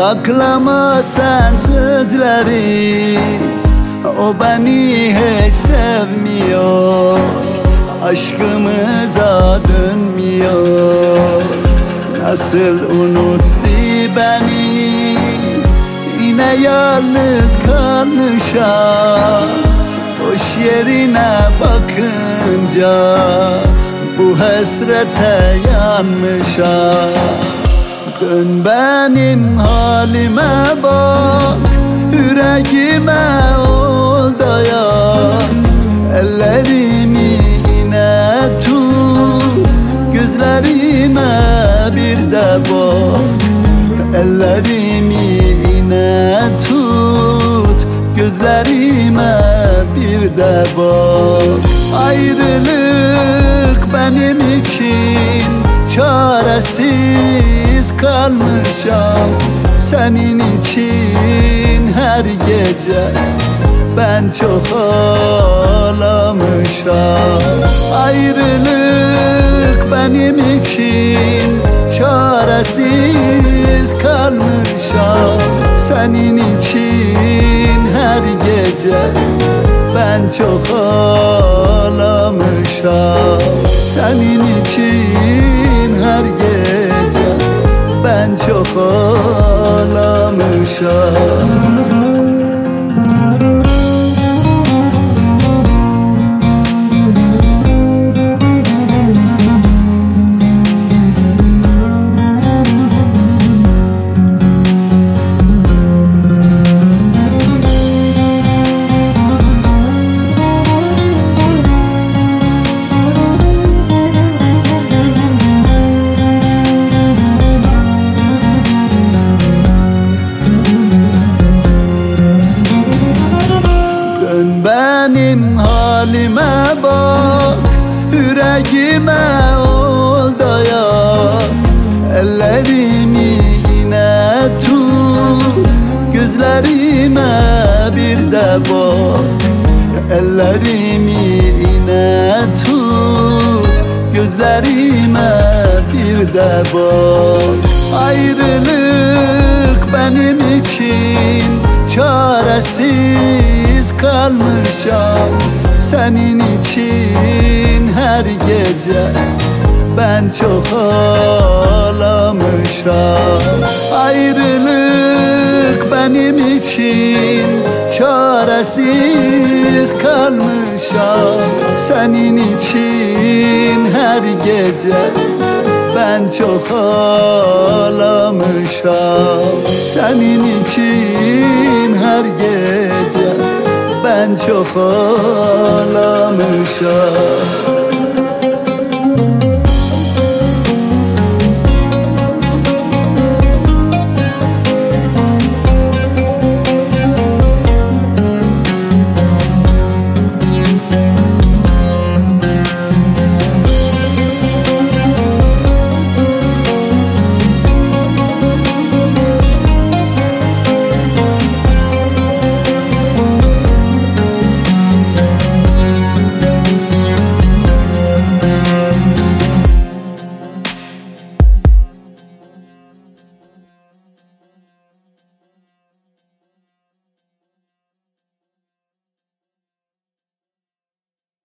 Saklama sen sözleri, o beni hiç sevmiyor. Aşkımıza dönmüyor. Nasıl unuttu beni, yine yalnız kalmışam. Boş yerine bakınca bu hasrete yanmışam. Dön benim halime bak, yüreğime ol dayan. Ellerimi yine tut, gözlerime bir de bak. Ellerimi yine tut, gözlerime bir de bak. Ayrılık benim için çaresiz kalmışam. Senin için her gece ben çok ağlamışam. Ayrılık benim için çaresiz kalmışam. Senin için her gece ben çok ağlamışam. Senin için her gece ben çok ağlamışam. Benim halime bak, yüreğime ol dayan. Ellerimi yine tut, gözlerime bir de bak. Ellerimi yine tut, gözlerime bir de bak. Ayrılık benim için çaresiz kalmışam. Senin için her gece ben çok ağlamışam. Ayrılık benim için çaresiz kalmışam. Senin için her gece ben çok ağlamışam. Senin için her gece ben çok ağlamışam.